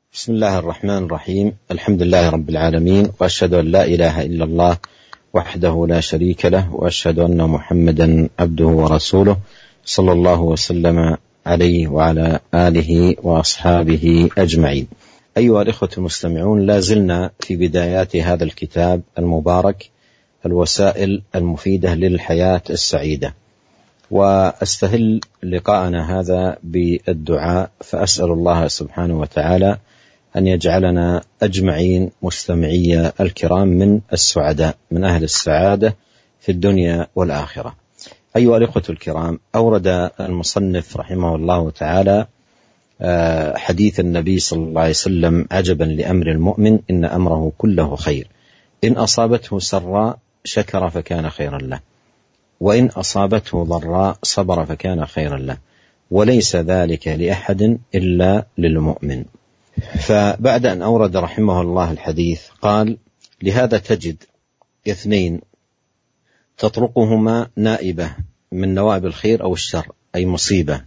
بسم الله الرحمن الرحيم. الحمد لله رب العالمين، وأشهد أن لا إله إلا الله وحده لا شريك له، وأشهد أن محمدا عبده ورسوله صلى الله وسلم عليه وعلى آله وأصحابه أجمعين. أيها الإخوة المستمعون، لا زلنا في بدايات هذا الكتاب المبارك، الوسائل المفيدة للحياة السعيدة، وأستهل لقاءنا هذا بالدعاء، فأسأل الله سبحانه وتعالى أن يجعلنا أجمعين مستمعي الكرام من السعداء، من أهل السعادة في الدنيا والآخرة. أيها الإخوة الكرام، أورد المصنف رحمه الله تعالى حديث النبي صلى الله عليه وسلم: عجبا لأمر المؤمن إن أمره كله خير، إن أصابته سراء شكر فكان خيرا له، وإن أصابته ضراء صبر فكان خيرا له، وليس ذلك لأحد إلا للمؤمن. فبعد أن أورد رحمه الله الحديث قال: لهذا تجد اثنين تطرقهما نائبة من نوائب الخير أو الشر، أي مصيبة،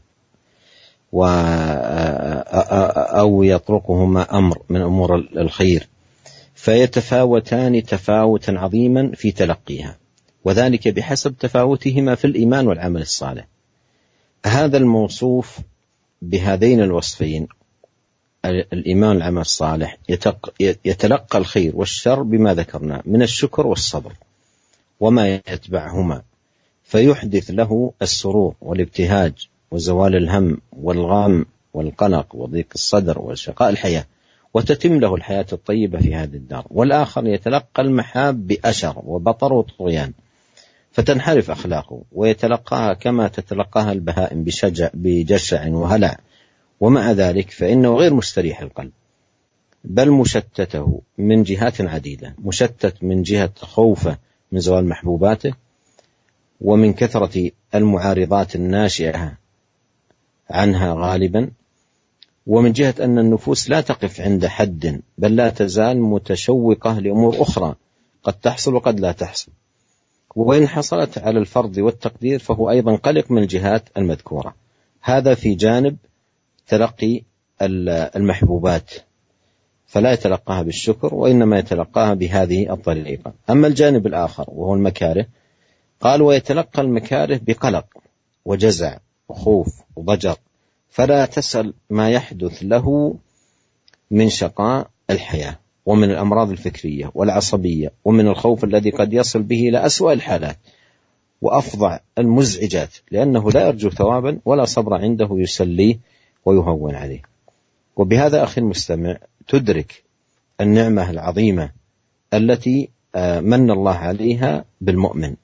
أو يطرقهما أمر من أمور الخير، فيتفاوتان تفاوتا عظيما في تلقيها، وذلك بحسب تفاوتهما في الإيمان والعمل الصالح. هذا الموصوف بهذين الوصفين، الإيمان والعمل الصالح، يتلقى الخير والشر بما ذكرنا من الشكر والصبر وما يتبعهما، فيحدث له السرور والابتهاج وزوال الهم والغام والقلق وضيق الصدر وشقاء الحياة، وتتم له الحياة الطيبة في هذه الدار. والآخر يتلقى المحاب بأشر وبطر وطغيان، فتنحرف أخلاقه ويتلقاها كما تتلقاها البهائم بجشع وهلع، ومع ذلك فإنه غير مستريح القلب، بل مشتته من جهات عديدة، مشتت من جهة خوفه من زوال محبوباته، ومن كثرة المعارضات الناشئة عنها غالبا، ومن جهة أن النفوس لا تقف عند حد، بل لا تزال متشوقة لأمور أخرى قد تحصل وقد لا تحصل، وإن حصلت على الفرض والتقدير فهو أيضا قلق من الجهات المذكورة. هذا في جانب تلقي المحبوبات، فلا يتلقاها بالشكر، وإنما يتلقاها بهذه الطريقة. أما الجانب الآخر وهو المكاره، قال: ويتلقى المكاره بقلق وجزع وخوف وضجر، فلا تسأل ما يحدث له من شقاء الحياة ومن الأمراض الفكرية والعصبية، ومن الخوف الذي قد يصل به إلى أسوأ الحالات وأفظع المزعجات، لأنه لا يرجو ثوابا ولا صبر عنده يسليه ويهون عليه. وبهذا أخي المستمع تدرك النعمة العظيمة التي من الله عليها بالمؤمن.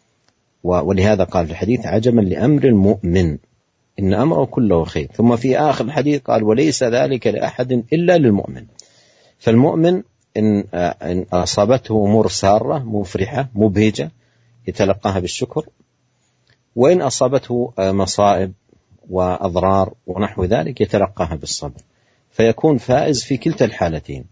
ولهذا قال في الحديث: عجبا لأمر المؤمن إن أمره كله خير. ثم في آخر الحديث قال: وليس ذلك لأحد إلا للمؤمن. فالمؤمن إن أصابته أمور سارة مفرحة مبهجة يتلقاها بالشكر، وإن أصابته مصائب وأضرار ونحو ذلك يتلقاها بالصبر، فيكون فائز في كلتا الحالتين،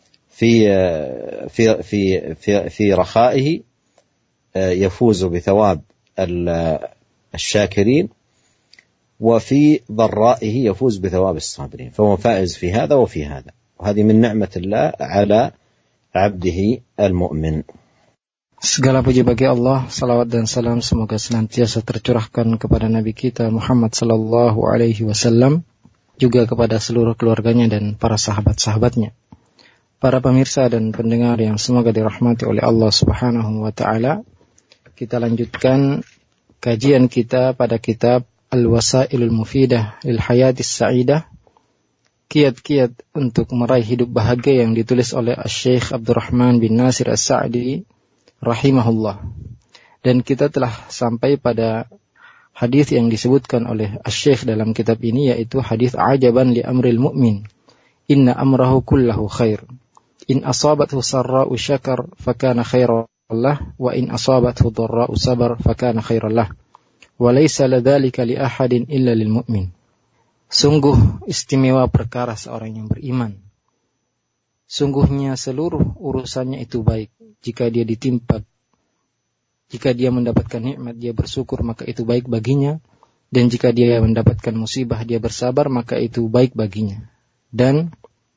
في رخائه يفوز بثواب الشاكرين، وفي ضرائه يفوز بثواب الصابرين، فهو فائز في هذا وفي هذا، وهذه من نعمة الله على عبده المؤمن. Segala puji bagi Allah, salawat dan salam semoga senantiasa tercurahkan kepada Nabi kita Muhammad sallallahu alaihi wasallam, juga kepada seluruh keluarganya dan para sahabat-sahabatnya. Para pemirsa dan pendengar yang semoga dirahmati oleh Allah Subhanahu wa taala, kita lanjutkan kajian kita pada kitab Al-Wasailul Mufidah lil Hayatis Sa'idah, kiat-kiat untuk meraih hidup bahagia, yang ditulis oleh Syekh Abdurrahman bin Nasir As-Sa'di rahimahullah. Dan kita telah sampai pada hadis yang disebutkan oleh Syekh dalam kitab ini, yaitu hadis ajaban li amril mu'min inna amrahu kullahu khair, in asabathu sarra'u syakar fakana khairan lah, wa in asabathu dharra'u sabar fakana khairan lah, wa laysa ladzalika li ahadin illa lil mu'min. Sungguh istimewa perkara seorang yang beriman, sungguhnya seluruh urusannya itu baik jika dia ditimpa, jika dia mendapatkan nikmat dia bersyukur maka itu baik baginya, dan jika dia mendapatkan musibah dia bersabar maka itu baik baginya. Dan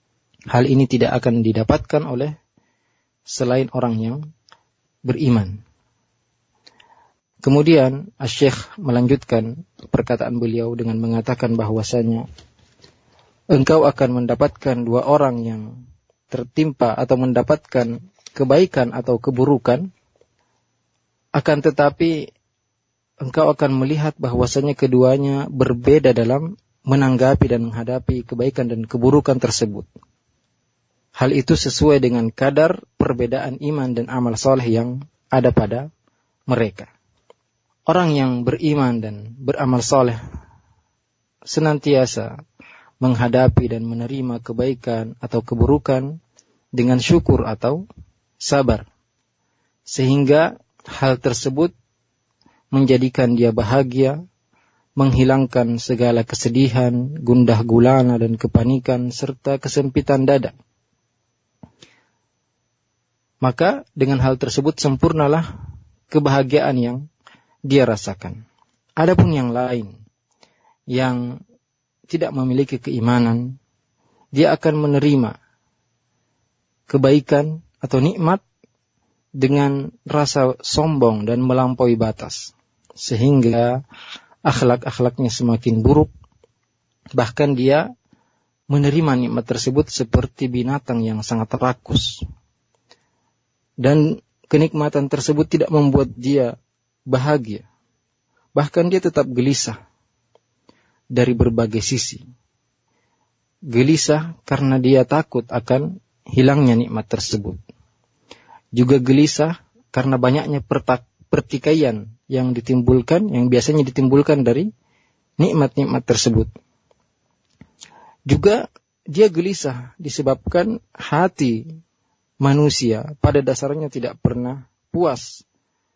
Hal ini tidak akan didapatkan oleh selain orang yang beriman. Kemudian Asy-Syaikh melanjutkan perkataan beliau dengan mengatakan bahwasanya engkau akan mendapatkan dua orang yang tertimpa atau mendapatkan kebaikan atau keburukan, akan tetapi engkau akan melihat bahwasanya keduanya berbeda dalam menanggapi dan menghadapi kebaikan dan keburukan tersebut. Hal itu sesuai dengan kadar perbedaan iman dan amal saleh yang ada pada mereka. Orang yang beriman dan beramal saleh senantiasa menghadapi dan menerima kebaikan atau keburukan dengan syukur atau sabar, sehingga hal tersebut menjadikan dia bahagia, menghilangkan segala kesedihan, gundah gulana dan kepanikan serta kesempitan dada. Maka dengan hal tersebut sempurnalah kebahagiaan yang dia rasakan. Adapun yang lain yang tidak memiliki keimanan, dia akan menerima kebaikan atau nikmat dengan rasa sombong dan melampaui batas, sehingga akhlak-akhlaknya semakin buruk. Bahkan dia menerima nikmat tersebut seperti binatang yang sangat rakus, dan kenikmatan tersebut tidak membuat dia bahagia. Bahkan dia tetap gelisah dari berbagai sisi. Gelisah karena dia takut akan hilangnya nikmat tersebut. Juga gelisah karena banyaknya pertikaian yang ditimbulkan, yang biasanya ditimbulkan dari nikmat-nikmat tersebut. Juga dia gelisah disebabkan hati manusia pada dasarnya tidak pernah puas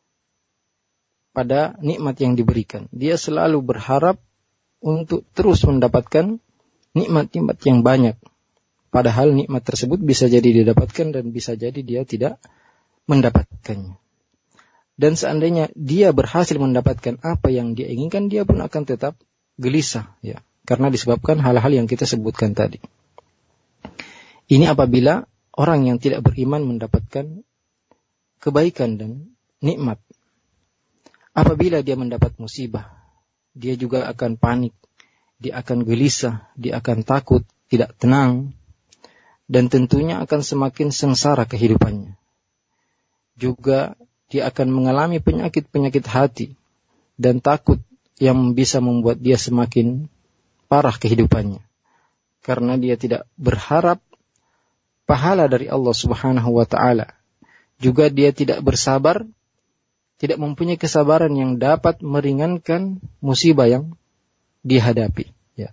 pada nikmat yang diberikan. Dia selalu berharap untuk terus mendapatkan nikmat-nikmat yang banyak. Padahal nikmat tersebut bisa jadi didapatkan dan bisa jadi dia tidak mendapatkannya. Dan seandainya dia berhasil mendapatkan apa yang dia inginkan, dia pun akan tetap gelisah, ya, karena disebabkan hal-hal yang kita sebutkan tadi. Ini apabila orang yang tidak beriman mendapatkan kebaikan dan nikmat. Apabila dia mendapat musibah, dia juga akan panik, dia akan gelisah, dia akan takut, tidak tenang, dan tentunya akan semakin sengsara kehidupannya. Juga dia akan mengalami penyakit-penyakit hati dan takut yang bisa membuat dia semakin parah kehidupannya. Karena dia tidak berharap pahala dari Allah Subhanahu wa ta'ala. Juga dia tidak bersabar, tidak mempunyai kesabaran yang dapat meringankan musibah yang dihadapi. Ya.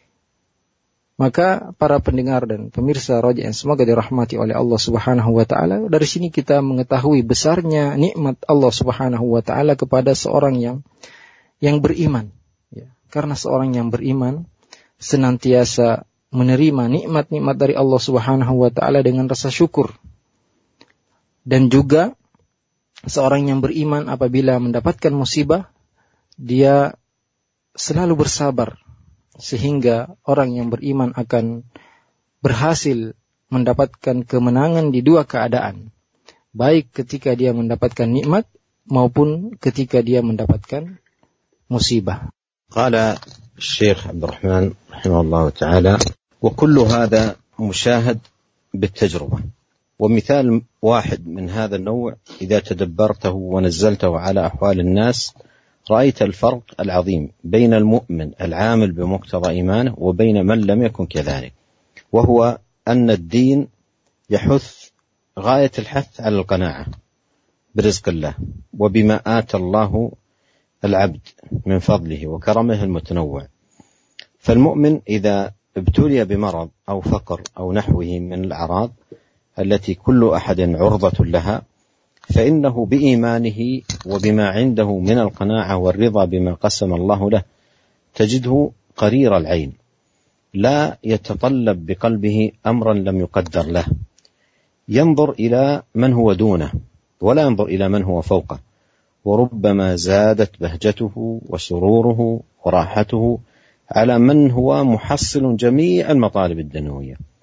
Maka para pendengar dan pemirsa Raja yang semoga dirahmati oleh Allah Subhanahu wa ta'ala, dari sini kita mengetahui besarnya nikmat Allah Subhanahu wa ta'ala kepada seorang yang beriman. Ya. Karena seorang yang beriman senantiasa menerima nikmat-nikmat dari Allah Subhanahu wa ta'ala dengan rasa syukur. Dan juga seorang yang beriman apabila mendapatkan musibah, dia selalu bersabar, sehingga orang yang beriman akan berhasil mendapatkan kemenangan di dua keadaan, baik ketika dia mendapatkan nikmat maupun ketika dia mendapatkan musibah. Qala Syekh Abdul Rahman rahimahullah ta'ala, wa kullu hadha mushahad بالتجربة. ومثال واحد من هذا النوع إذا تدبرته ونزلته على أحوال الناس رأيت الفرق العظيم بين المؤمن العامل بمقتضى إيمانه وبين من لم يكن كذلك، وهو أن الدين يحث غاية الحث على القناعة برزق الله وبما آتى الله العبد من فضله وكرمه المتنوع. فالمؤمن إذا ابتلي بمرض أو فقر أو نحوه من الأعراض التي كل أحد عرضة لها، فإنه بإيمانه وبما عنده من القناعة والرضا بما قسم الله له تجده قرير العين، لا يتطلب بقلبه أمرا لم يقدر له، ينظر إلى من هو دونه ولا ينظر إلى من هو فوقه، وربما زادت بهجته وسروره وراحته على من هو محصل جميع المطالب الدنيوية.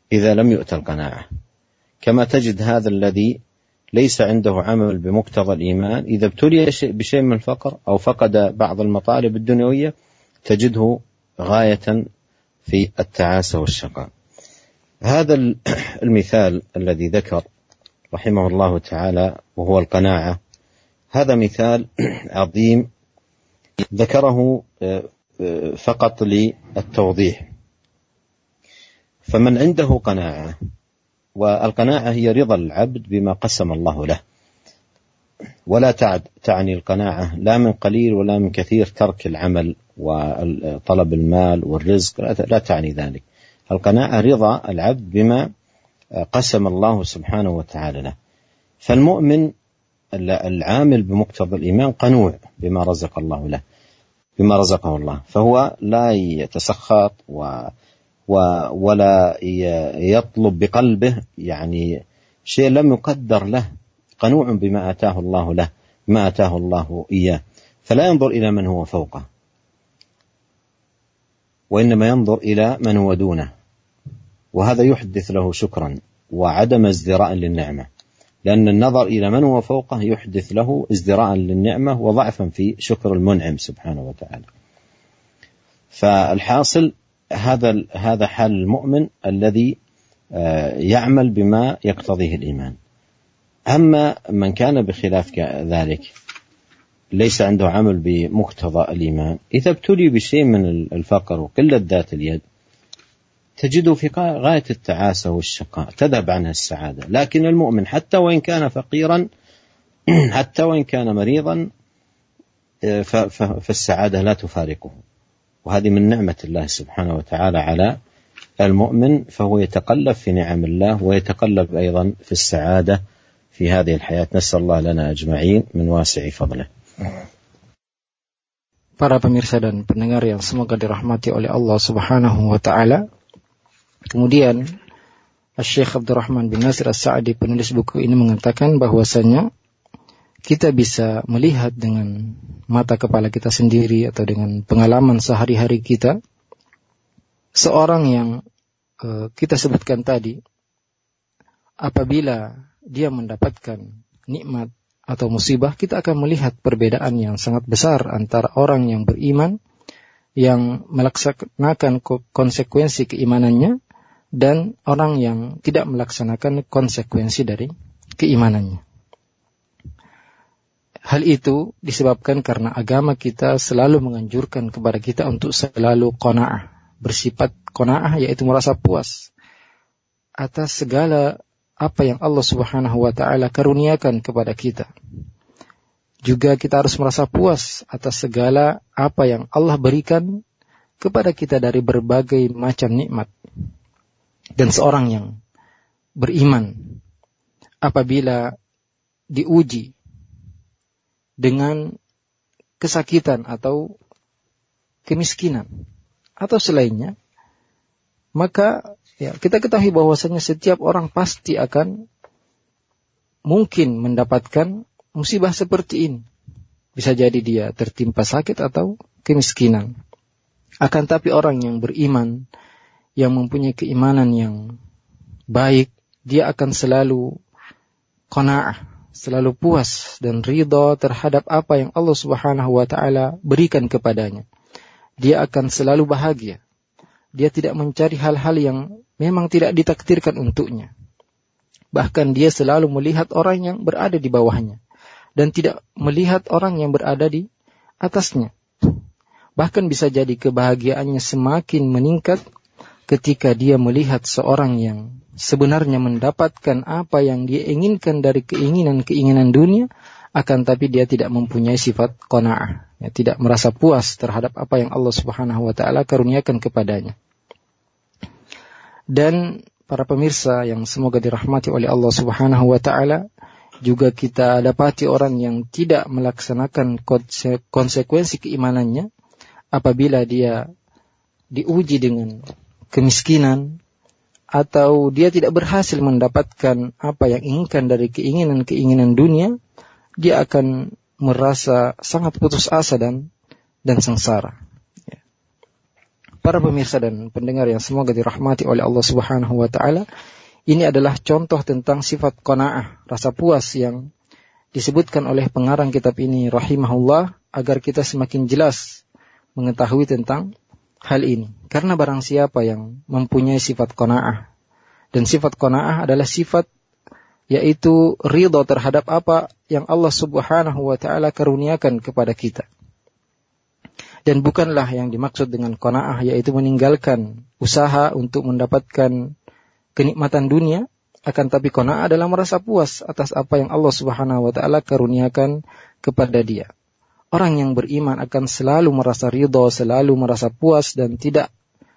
إذا لم يؤت القناعة، كما تجد هذا الذي ليس عنده عمل بمقتضى الإيمان إذا ابتلي بشيء من الفقر أو فقد بعض المطالب الدنيوية تجده غاية في التعاسة والشقاء. هذا المثال الذي ذكر رحمه الله تعالى وهو القناعة، هذا مثال عظيم ذكره فقط للتوضيح. فمن عنده قناعة، والقناعة هي رضا العبد بما قسم الله له، ولا تعني القناعة لا من قليل ولا من كثير ترك العمل وطلب المال والرزق، لا تعني ذلك. القناعة رضا العبد بما قسم الله سبحانه وتعالى له. فالمؤمن العامل بمقتضى الإيمان قنوع بما رزق الله له، بما رزقه الله، فهو لا يتسخط ولا يطلب بقلبه يعني شيء لم يقدر له، قنوع بما آتاه الله له، ما آتاه الله إياه، فلا ينظر إلى من هو فوقه، وإنما ينظر إلى من هو دونه، وهذا يحدث له شكرا وعدم ازدراء للنعمة، لأن النظر إلى من هو فوقه يحدث له ازدراء للنعمة وضعفا في شكر المنعم سبحانه وتعالى. فالحاصل هذا حال المؤمن الذي يعمل بما يقتضيه الإيمان. أما من كان بخلاف ذلك ليس عنده عمل بمقتضى الإيمان، إذا ابتلي بشيء من الفقر وقلة ذات اليد تجده في غاية التعاسة والشقاء، تذهب عنها السعادة. لكن المؤمن حتى وإن كان فقيرا، حتى وإن كان مريضا، فالسعادة لا تفارقه، وهذه من نعمة الله سبحانه وتعالى على المؤمن، فهو يتقلب في نعم الله ويتقلب أيضا في السعادة في هذه الحياة. نسأل الله لنا أجمعين من واسع فضله. Para pemirsa dan pendengar yang semoga dirahmati oleh Allah Subhanahu wa taala. Kemudian Syekh Abdurrahman bin Nasir As-Sa'di, penulis buku ini, mengatakan bahwasanya kita bisa melihat dengan mata kepala kita sendiri atau dengan pengalaman sehari-hari kita seorang yang kita sebutkan tadi, apabila dia mendapatkan nikmat atau musibah, kita akan melihat perbedaan yang sangat besar antara orang yang beriman, yang melaksanakan konsekuensi keimanannya, dan orang yang tidak melaksanakan konsekuensi dari keimanannya. Hal itu disebabkan karena agama kita selalu menganjurkan kepada kita untuk selalu qanaah, bersifat qanaah, yaitu merasa puas atas segala apa yang Allah Subhanahu wa taala karuniakan kepada kita. Juga kita harus merasa puas atas segala apa yang Allah berikan kepada kita dari berbagai macam nikmat. Dan seorang yang beriman apabila diuji dengan kesakitan atau kemiskinan atau selainnya, maka kita ketahui bahwasanya setiap orang pasti akan mungkin mendapatkan musibah seperti ini. Bisa jadi dia tertimpa sakit atau kemiskinan. Akan tapi orang yang beriman, yang mempunyai keimanan yang baik, dia akan selalu qanaah, selalu puas dan ridha terhadap apa yang Allah Subhanahu wa taala berikan kepadanya. Dia akan selalu bahagia. Dia tidak mencari hal-hal yang memang tidak ditakdirkan untuknya. Bahkan dia selalu melihat orang yang berada di bawahnya dan tidak melihat orang yang berada di atasnya. Bahkan bisa jadi kebahagiaannya semakin meningkat ketika dia melihat seorang yang sebenarnya mendapatkan apa yang dia inginkan dari keinginan-keinginan dunia, akan tapi dia tidak mempunyai sifat qanaah, tidak merasa puas terhadap apa yang Allah Subhanahu wa taala karuniakan kepadanya. Dan para pemirsa yang semoga dirahmati oleh Allah Subhanahu wa taala, juga kita dapati orang yang tidak melaksanakan konsekuensi keimanannya apabila dia diuji dengan kemiskinan atau dia tidak berhasil mendapatkan apa yang inginkan dari keinginan-keinginan dunia, dia akan merasa sangat putus asa dan sengsara. Para pemirsa dan pendengar yang semoga dirahmati oleh Allah Subhanahu wa taala, ini adalah contoh tentang sifat qanaah, rasa puas yang disebutkan oleh pengarang kitab ini rahimahullah agar kita semakin jelas mengetahui tentang hal ini. Karena barang siapa yang mempunyai sifat qanaah, dan sifat qanaah adalah sifat yaitu ridha terhadap apa yang Allah Subhanahu wa taala karuniakan kepada kita. Dan bukanlah yang dimaksud dengan qanaah yaitu meninggalkan usaha untuk mendapatkan kenikmatan dunia, akan tapi qanaah adalah merasa puas atas apa yang Allah Subhanahu wa taala karuniakan kepada dia. Orang yang beriman akan selalu merasa ridha, selalu merasa puas dan tidak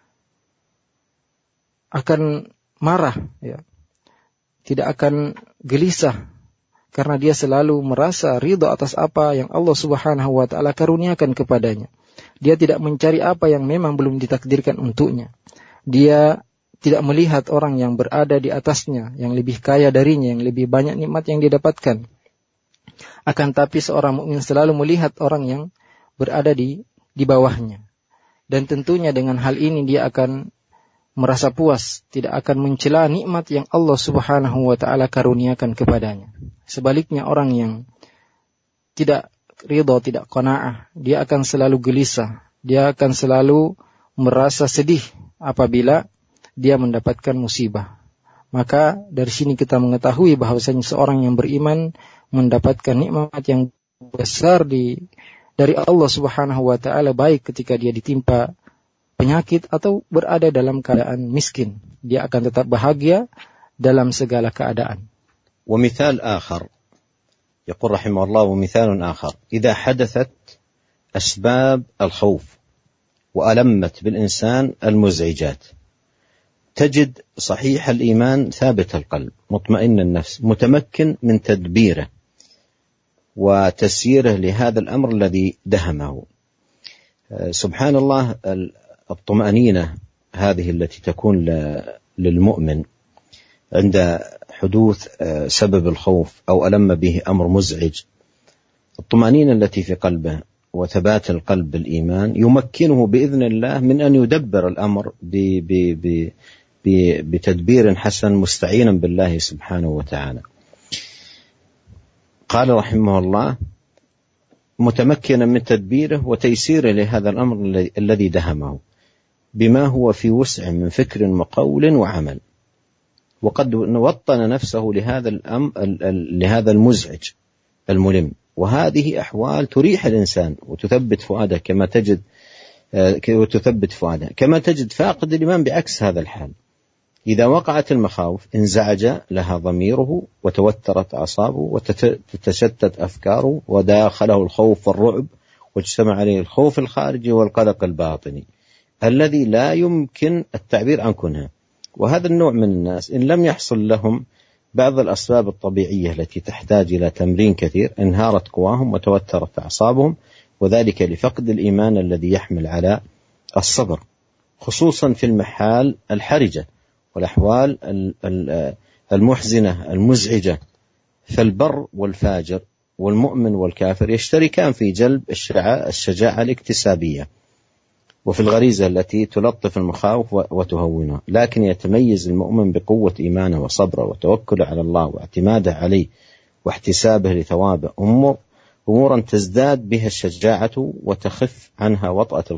akan marah, ya. Tidak akan gelisah karena dia selalu merasa ridha atas apa yang Allah Subhanahu wa taala karuniakan kepadanya. Dia tidak mencari apa yang memang belum ditakdirkan untuknya. Dia tidak melihat orang yang berada di atasnya, yang lebih kaya darinya, yang lebih banyak nikmat yang didapatkan. Akan tapi seorang mukmin selalu melihat orang yang berada di bawahnya. Dan tentunya dengan hal ini dia akan merasa puas, tidak akan mencela nikmat yang Allah Subhanahu wa taala karuniakan kepadanya. Sebaliknya orang yang tidak ridha, tidak qanaah, dia akan selalu gelisah, dia akan selalu merasa sedih apabila dia mendapatkan musibah. Maka dari sini kita mengetahui bahwasanya seorang yang beriman mendapatkan nikmat yang besar dari Allah Subhanahu wa taala, baik ketika dia ditimpa penyakit atau berada dalam keadaan miskin. Dia akan tetap bahagia dalam segala keadaan. ومثال آخر يقول رحمه الله: ومثال آخر إذا حدثت أسباب الخوف وألمت بالإنسان المزعجات تجد صحيح الإيمان ثابت القلب مطمئن النفس متمكن من تدبيره وتسييره لهذا الأمر الذي دهمه. سبحان الله، الطمأنينة هذه التي تكون للمؤمن عند حدوث سبب الخوف أو ألم به أمر مزعج، الطمأنينة التي في قلبه وثبات القلب بالإيمان يمكنه بإذن الله من أن يدبر الأمر بتدبير حسن مستعينا بالله سبحانه وتعالى. قال رحمه الله: متمكنا من تدبيره وتيسيره لهذا الأمر الذي دهمه بما هو في وسع من فكر وقول وعمل، وقد وطن نفسه لهذا المزعج الملم. وهذه أحوال تريح الإنسان وتثبت فؤاده كما تجد فاقد الإيمان بعكس هذا الحال. إذا وقعت المخاوف انزعج لها ضميره وتوترت أعصابه وتتشتت أفكاره وداخله الخوف والرعب واجتمع عليه الخوف الخارجي والقلق الباطني الذي لا يمكن التعبير عن كنهه. وهذا النوع من الناس إن لم يحصل لهم بعض الأسباب الطبيعية التي تحتاج إلى تمرين كثير انهارت قواهم وتوترت أعصابهم، وذلك لفقد الإيمان الذي يحمل على الصبر، خصوصا في المحال الحرجة والأحوال المحزنة المزعجة. فالبر والفاجر والمؤمن والكافر يشتركان في جلب الشجاعة الاكتسابية وفي الغريزة التي تلطف المخاوف وتهونها، لكن يتميز المؤمن بقوة إيمانه وصبره وتوكله على الله واعتماده عليه واحتسابه لثوابه، أمورا تزداد بها الشجاعة وتخف عنه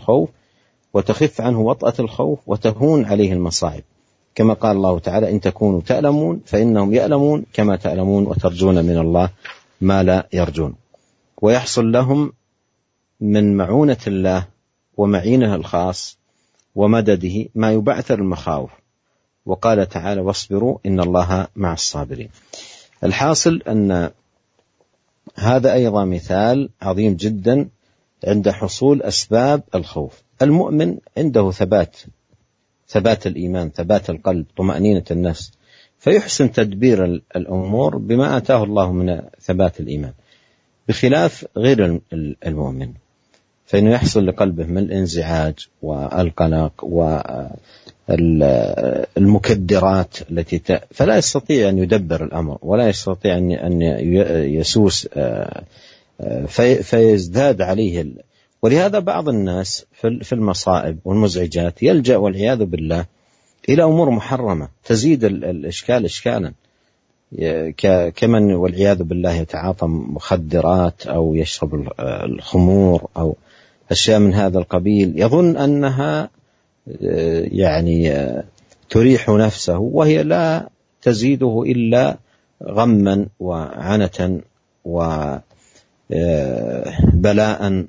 وطأة الخوف وتهون عليه المصائب، كما قال الله تعالى: إن تكونوا تألمون فإنهم يألمون كما تألمون وترجون من الله ما لا يرجون. ويحصل لهم من معونة الله ومعينه الخاص ومدده ما يبعثر المخاوف، وقال تعالى: واصبروا إن الله مع الصابرين. الحاصل أن هذا أيضا مثال عظيم جدا عند حصول أسباب الخوف. المؤمن عنده ثبات الإيمان، ثبات القلب، طمأنينة النفس، فيحسن تدبير الأمور بما آتاه الله من ثبات الإيمان، بخلاف غير المؤمن، فإنه يحصل لقلبه من الانزعاج والقلق والمكدرات فلا يستطيع أن يدبر الأمر ولا يستطيع أن يسوس، فيزداد عليه ولهذا بعض الناس في المصائب والمزعجات يلجأ والعياذ بالله إلى أمور محرمة تزيد الإشكال إشكالا، كمن والعياذ بالله يتعاطى مخدرات أو يشرب الخمور أو أشياء من هذا القبيل، يظن أنها يعني تريح نفسه، وهي لا تزيده إلا غما وعنة وبلاء.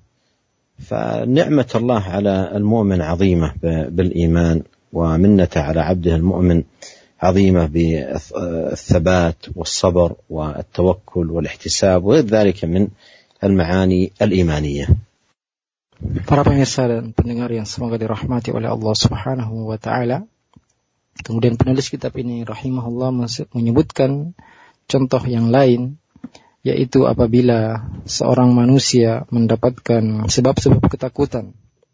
فنعمة الله على المؤمن عظيمة بالإيمان، ومنته على عبده المؤمن عظيمة بالثبات والصبر والتوكل والاحتساب وغير ذلك من المعاني الإيمانية. Para pemirsa dan pendengar yang semoga dirahmati oleh Allah Subhanahu wa taala. Kemudian penulis kitab ini rahimahullah menyebutkan contoh yang lain, yaitu apabila seorang manusia mendapatkan sebab-sebab ketakutan,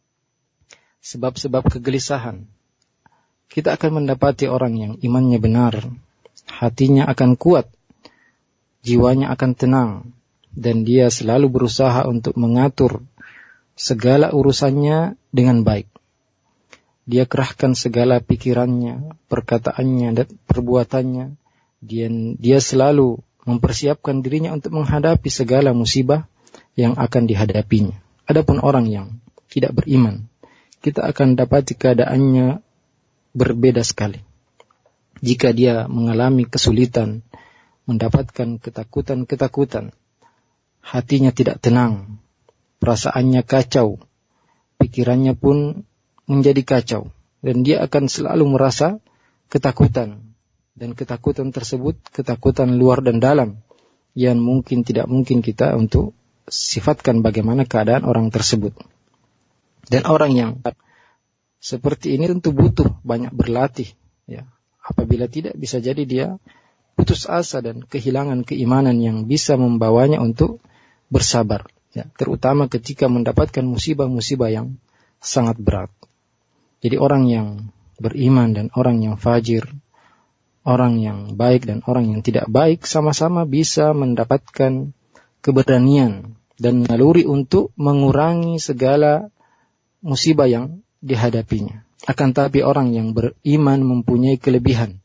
sebab-sebab kegelisahan, kita akan mendapati orang yang imannya benar, hatinya akan kuat, jiwanya akan tenang, dan dia selalu berusaha untuk mengatur segala urusannya dengan baik. Dia kerahkan segala pikirannya, perkataannya, dan perbuatannya. Dia selalu mempersiapkan dirinya untuk menghadapi segala musibah yang akan dihadapinya. Adapun orang yang tidak beriman, kita akan dapati keadaannya berbeda sekali. Jika dia mengalami kesulitan, mendapatkan ketakutan, hatinya tidak tenang, perasaannya kacau, pikirannya pun menjadi kacau, dan dia akan selalu merasa ketakutan. Dan ketakutan tersebut, ketakutan luar dan dalam, yang tidak mungkin kita untuk sifatkan bagaimana keadaan orang tersebut. Dan orang yang seperti ini tentu butuh banyak berlatih, ya. Apabila tidak, bisa jadi dia putus asa dan kehilangan keimanan yang bisa membawanya untuk bersabar, ya. Terutama ketika mendapatkan musibah-musibah yang sangat berat. Jadi orang yang beriman dan orang yang fajir, orang yang baik dan orang yang tidak baik sama-sama bisa mendapatkan keberanian dan naluri untuk mengurangi segala musibah yang dihadapinya. Akan tapi orang yang beriman mempunyai kelebihan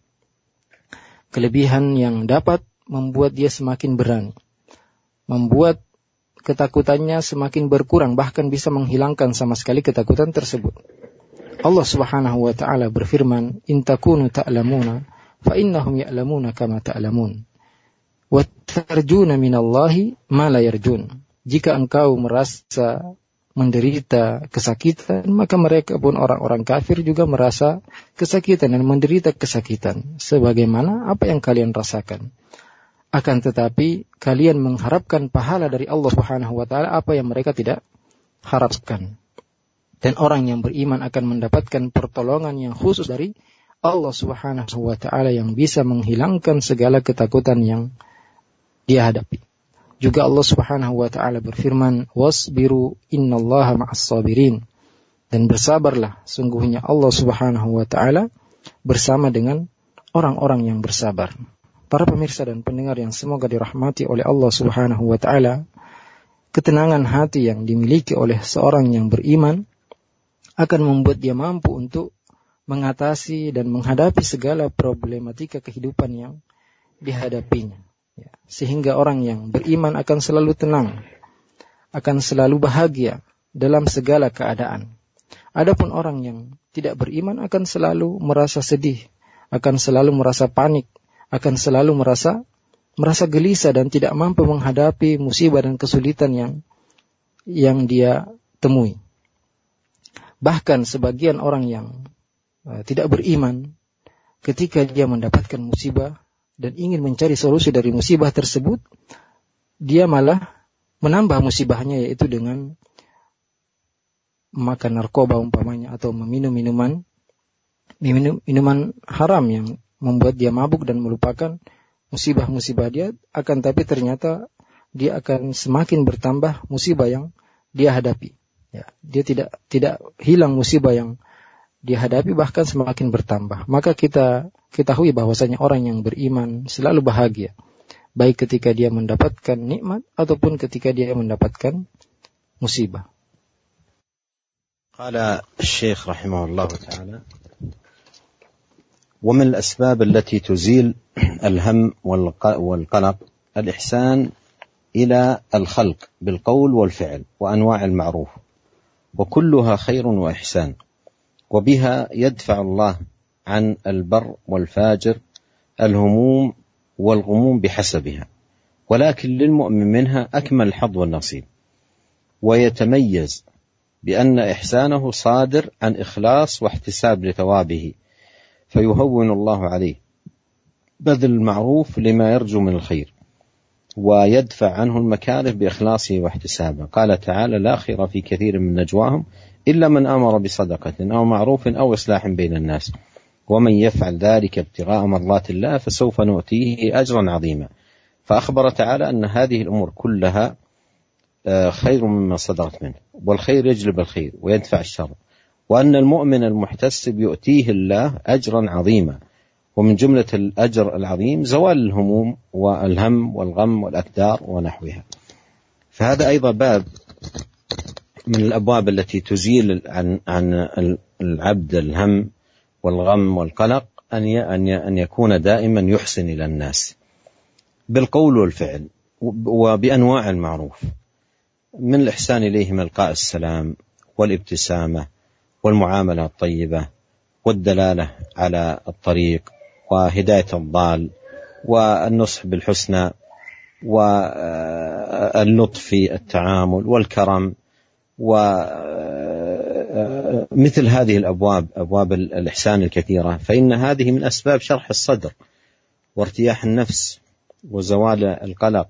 yang dapat membuat dia semakin berani, membuat ketakutannya semakin berkurang, bahkan bisa menghilangkan sama sekali ketakutan tersebut. Allah Subhanahu wa taala berfirman, "In takunu ta'lamuna fa innahum ya'lamuna kama ta'lamun wa tarjuna minallahi ma la yarjun." Jika engkau merasa menderita kesakitan, maka mereka pun orang-orang kafir juga merasa kesakitan dan menderita kesakitan sebagaimana apa yang kalian rasakan. Akan tetapi kalian mengharapkan pahala dari Allah Subhanahu wa taala apa yang mereka tidak harapkan. Dan orang yang beriman akan mendapatkan pertolongan yang khusus dari Allah Subhanahu wa taala yang bisa menghilangkan segala ketakutan yang dia hadapi. Juga Allah Subhanahu wa taala berfirman, "Wasbiru innallaha ma'as sabirin." Dan bersabarlah, sungguhnya Allah Subhanahu wa taala bersama dengan orang-orang yang bersabar. Para pemirsa dan pendengar yang semoga dirahmati oleh Allah Subhanahu wa taala, ketenangan hati yang dimiliki oleh seorang yang beriman akan membuat dia mampu untuk mengatasi dan menghadapi segala problematika kehidupan yang dihadapinya. Sehingga orang yang beriman akan selalu tenang, akan selalu bahagia dalam segala keadaan. Adapun orang yang tidak beriman akan selalu merasa sedih, akan selalu merasa panik, akan selalu merasa gelisah dan tidak mampu menghadapi musibah dan kesulitan yang dia temui. Bahkan sebagian orang yang tidak beriman, ketika dia mendapatkan musibah dan ingin mencari solusi dari musibah tersebut, dia malah menambah musibahnya, yaitu dengan makan narkoba umpamanya, atau meminum minuman haram yang membuat dia mabuk dan melupakan musibah-musibah dia. Akan tapi ternyata dia akan semakin bertambah musibah yang dia hadapi. Ya, dia tidak hilang musibah yang dihadapi, bahkan semakin bertambah. Maka kita ketahui bahwasanya orang yang beriman selalu bahagia, baik ketika dia mendapatkan nikmat ataupun ketika dia mendapatkan musibah. قال الشيخ رحمه الله تعالى: ومن الأسباب التي تزيل الهم والقلق الإحسان إلى الخلق بالقول والفعل وأنواع المعروف، وكلها خير وإحسان، وبها يدفع الله عن البر والفاجر الهموم والغموم بحسبها، ولكن للمؤمن منها أكمل الحظ والنصيب، ويتميز بأن إحسانه صادر عن إخلاص واحتساب لثوابه، فيهون الله عليه بذل المعروف لما يرجو من الخير، ويدفع عنه المكاره بإخلاصه واحتسابه. قال تعالى: لا خير في كثير من نجواهم إلا من أمر بصدقة أو معروف أو إصلاح بين الناس، ومن يفعل ذلك ابتغاء مرضات الله فسوف نؤتيه أجرا عظيما. فأخبر تعالى أن هذه الأمور كلها خير مما صدرت منه، والخير يجلب الخير ويدفع الشر، وأن المؤمن المحتسب يؤتيه الله أجرا عظيما، ومن جملة الأجر العظيم زوال الهموم والهم والغم والأكدار ونحوها. فهذا أيضا باب من الأبواب التي تزيل عن العبد الهم والغم والقلق، أن يكون دائما يحسن إلى الناس بالقول والفعل وبأنواع المعروف، من الإحسان إليهم إلقاء السلام والابتسامة والمعاملة الطيبة والدلالة على الطريق وهداية الضال والنصح بالحسنى واللطف في التعامل والكرم، ومثل هذه الأبواب، أبواب الإحسان الكثيرة، فإن هذه من أسباب شرح الصدر وارتياح النفس وزوال القلق.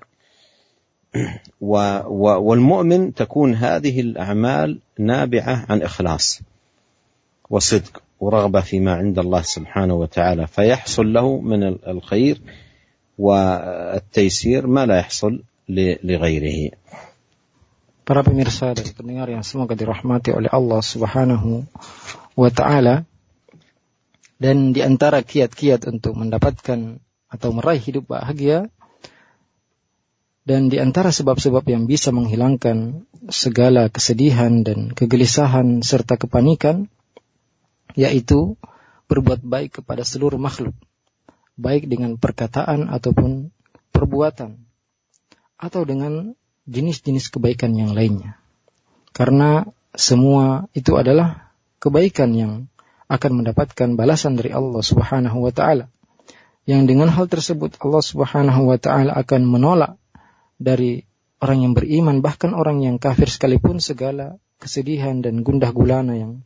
والمؤمن تكون هذه الأعمال نابعة عن إخلاص وصدق ورغبة فيما عند الله سبحانه وتعالى، فيحصل له من الخير والتيسير ما لا يحصل لغيره. Para pemirsa dan pendengar yang semoga dirahmati oleh Allah Subhanahu wa Ta'ala, dan di antara kiat-kiat untuk mendapatkan atau meraih hidup bahagia, dan di antara sebab-sebab yang bisa menghilangkan segala kesedihan dan kegelisahan serta kepanikan, yaitu berbuat baik kepada seluruh makhluk, baik dengan perkataan ataupun perbuatan, atau dengan jenis-jenis kebaikan yang lainnya. Karena semua itu adalah kebaikan yang akan mendapatkan balasan dari Allah Subhanahu wa Ta'ala, yang dengan hal tersebut Allah Subhanahu wa Ta'ala akan menolak dari orang yang beriman, bahkan orang yang kafir sekalipun, segala kesedihan dan gundah gulana yang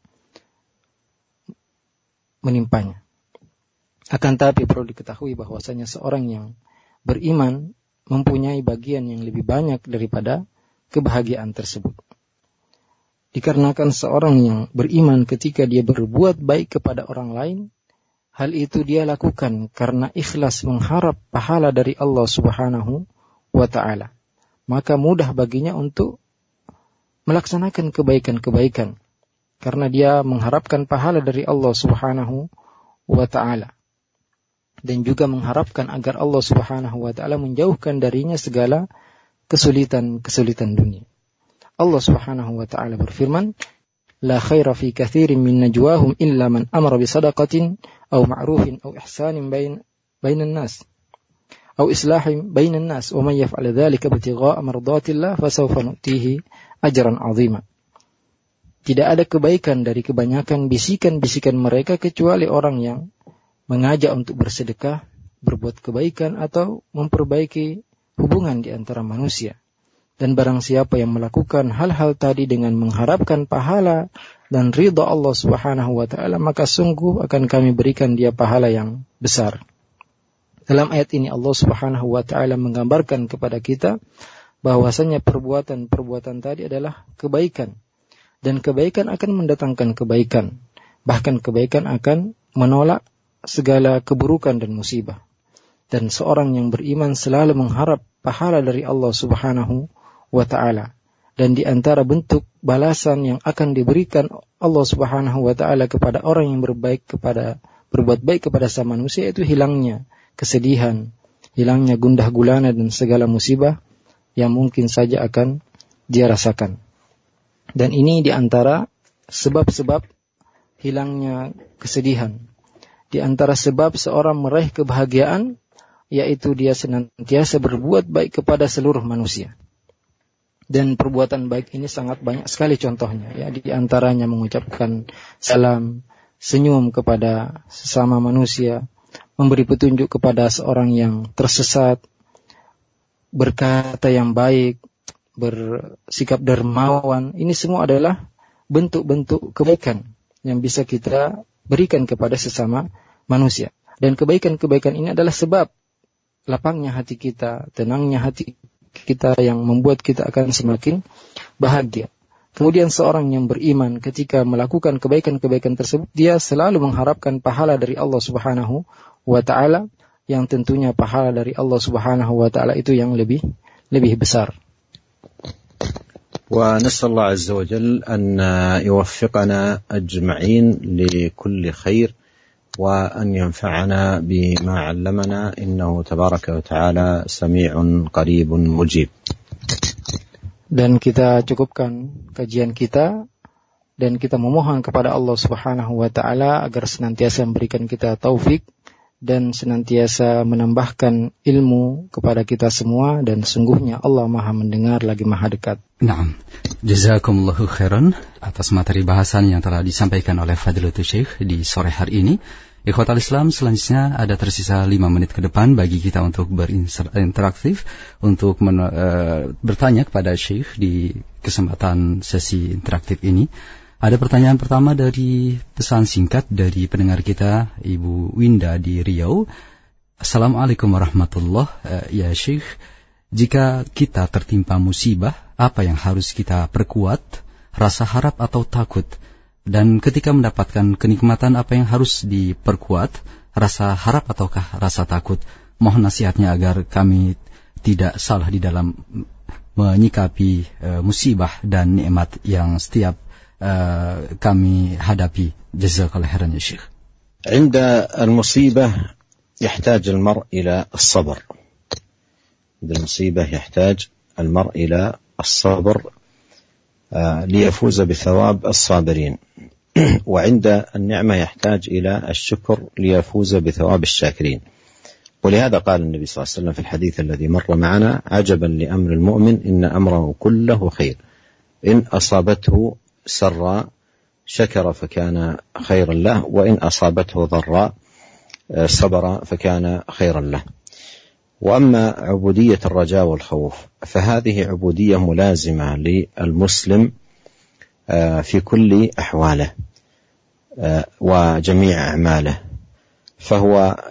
menimpanya. Akan tapi perlu diketahui bahwasanya seorang yang beriman mempunyai bagian yang lebih banyak daripada kebahagiaan tersebut. Dikarenakan seorang yang beriman ketika dia berbuat baik kepada orang lain, hal itu dia lakukan karena ikhlas mengharap pahala dari Allah Subhanahu wa Ta'ala. Maka mudah baginya untuk melaksanakan kebaikan-kebaikan karena dia mengharapkan pahala dari Allah Subhanahu wa Ta'ala, dan juga mengharapkan agar Allah Subhanahu wa Ta'ala menjauhkan darinya segala kesulitan-kesulitan dunia. Allah Subhanahu wa Ta'ala berfirman: La khaira fi kathirin min najwahum illa man amara bi sadaqatin aw ma'rufin aw ihsanin bainan nas aw islahin bainan nas wa man yaf'al dzalika ibtigha'a mardatillah fasawfa nu'tihi ajran 'azima. Tidak ada kebaikan dari kebanyakan bisikan-bisikan mereka kecuali orang yang mengajak untuk bersedekah, berbuat kebaikan, atau memperbaiki hubungan di antara manusia. Dan barang siapa yang melakukan hal-hal tadi dengan mengharapkan pahala dan ridha Allah Subhanahu wa Ta'ala, maka sungguh akan kami berikan dia pahala yang besar. Dalam ayat ini Allah Subhanahu wa Ta'ala menggambarkan kepada kita bahwasanya perbuatan-perbuatan tadi adalah kebaikan, dan kebaikan akan mendatangkan kebaikan. Bahkan kebaikan akan menolak segala keburukan dan musibah. Dan seorang yang beriman selalu mengharap pahala dari Allah Subhanahu wa Ta'ala. Dan di antara bentuk balasan yang akan diberikan Allah Subhanahu wa Ta'ala kepada orang yang berbuat baik kepada sama manusia, itu hilangnya kesedihan, hilangnya gundah gulana dan segala musibah yang mungkin saja akan dia rasakan. Dan ini di antara sebab-sebab hilangnya kesedihan. Di antara sebab seorang meraih kebahagiaan, yaitu dia senantiasa berbuat baik kepada seluruh manusia. Dan perbuatan baik ini sangat banyak sekali contohnya. Ya, di antaranya mengucapkan salam, senyum kepada sesama manusia, memberi petunjuk kepada seorang yang tersesat, berkata yang baik, bersikap dermawan. Ini semua adalah bentuk-bentuk kebaikan yang bisa kita berikan kepada sesama manusia. Dan kebaikan-kebaikan ini adalah sebab lapangnya hati kita, tenangnya hati kita yang membuat kita akan semakin bahagia. Kemudian seorang yang beriman ketika melakukan kebaikan-kebaikan tersebut, dia selalu mengharapkan pahala dari Allah Subhanahu wa ta'ala, yang tentunya pahala dari Allah Subhanahu wa ta'ala itu yang lebih besar. ونسأل الله عز وجل أن يوفقنا أجمعين لكل خير وأن ينفعنا بما علمنا إنه تبارك وتعالى سميع قريب مجيب. Dan kita cukupkan kajian kita dan kita memohon kepada Allah Subhanahu wa ta'ala agar senantiasa memberikan kita taufik dan senantiasa menambahkan ilmu kepada kita semua, dan sungguhnya Allah Maha mendengar lagi Maha dekat. Naam. Jazakumullahu khairan atas materi bahasan yang telah disampaikan oleh Fadilatul Syekh di sore hari ini. Ikhwatal Islam, selanjutnya ada tersisa 5 menit ke depan bagi kita untuk berinteraktif, untuk bertanya kepada Syekh di kesempatan sesi interaktif ini. Ada pertanyaan pertama dari pesan singkat dari pendengar kita, Ibu Winda di Riau. Assalamualaikum warahmatullahi ya Syekh. Jika kita tertimpa musibah, apa yang harus kita perkuat? Rasa harap atau takut? Dan ketika mendapatkan kenikmatan, apa yang harus diperkuat? Rasa harap ataukah rasa takut? Mohon nasihatnya agar kami tidak salah di dalam menyikapi musibah dan nikmat yang setiap kami hadapi. Jazakallahu khairan ya Syekh. عند المصيبة يحتاج المرء إلى الصبر. عند المصيبة يحتاج المرء إلى الصبر ليفوز بثواب الصابرين. وعند النعمة يحتاج إلى الشكر ليفوز بثواب الشاكرين. ولهذا قال النبي صلى الله عليه وسلم في الحديث الذي مر معنا: عجبا لأمر المؤمن إن أمره كله خير إن أصابته سراء شكر فكان خيرا له وإن أصابته ضراء صبر فكان خيرا له. وأما عبودية الرجاء والخوف فهذه عبودية ملازمة للمسلم في كل أحواله وجميع أعماله، فهو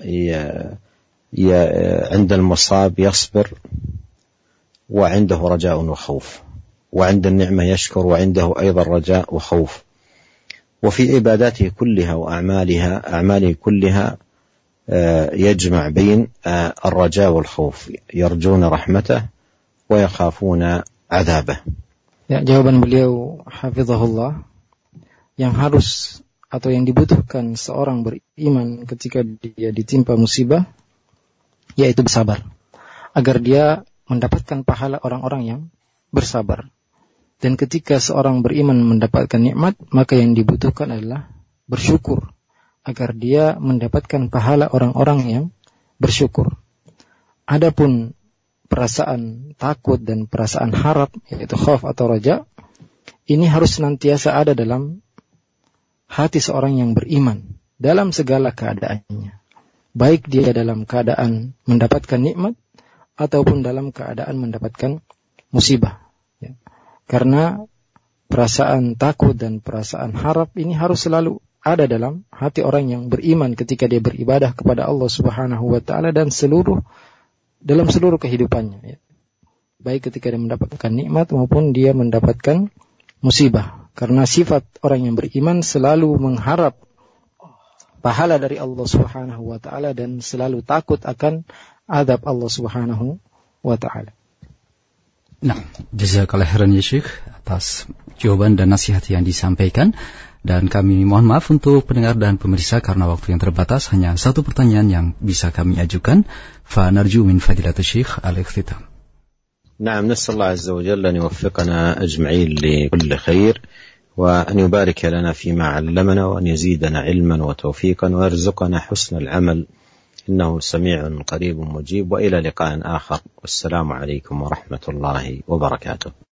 عند المصاب يصبر وعنده رجاء وخوف، وعند النعمة يشكر وعنده أيضا رجاء وخوف. وفي عباداته كلها وأعماله كلها يجمع بين الرجاء والخوف، يرجون رحمته ويخافون عذابه. Ya, jawaban beliau hafizahullah, yang harus atau yang dibutuhkan seorang beriman ketika dia ditimpa musibah, yaitu bersabar, agar dia mendapatkan pahala orang-orang yang bersabar. Dan ketika seorang beriman mendapatkan nikmat, maka yang dibutuhkan adalah bersyukur, agar dia mendapatkan pahala orang-orang yang bersyukur. Adapun perasaan takut dan perasaan harap, yaitu khauf atau raja, ini harus senantiasa ada dalam hati seorang yang beriman dalam segala keadaannya, baik dia dalam keadaan mendapatkan nikmat ataupun dalam keadaan mendapatkan musibah. Karena perasaan takut dan perasaan harap ini harus selalu ada dalam hati orang yang beriman ketika dia beribadah kepada Allah Subhanahu wa ta'ala dan dalam seluruh kehidupannya, baik ketika dia mendapatkan nikmat maupun dia mendapatkan musibah. Karena sifat orang yang beriman selalu mengharap pahala dari Allah Subhanahu wa ta'ala dan selalu takut akan azab Allah Subhanahu wa ta'ala. Nah, jazakallahu khairan ya Syekh atas jawaban dan nasihat yang disampaikan. Dan kami mohon maaf untuk pendengar dan pemirsa karena waktu yang terbatas, hanya satu pertanyaan yang bisa kami ajukan. Fa narju min fadilatul Syekh al-ikhtitam. نعم، نسأل الله عز وجل أن يوفقنا أجمعين لكل خير وأن يبارك لنا فيما علمنا، وأن يزيدنا علما وتوفيقا، ويرزقنا حسن العمل، إنه سميع قريب مجيب. وإلى لقاء آخر، والسلام عليكم ورحمة الله وبركاته.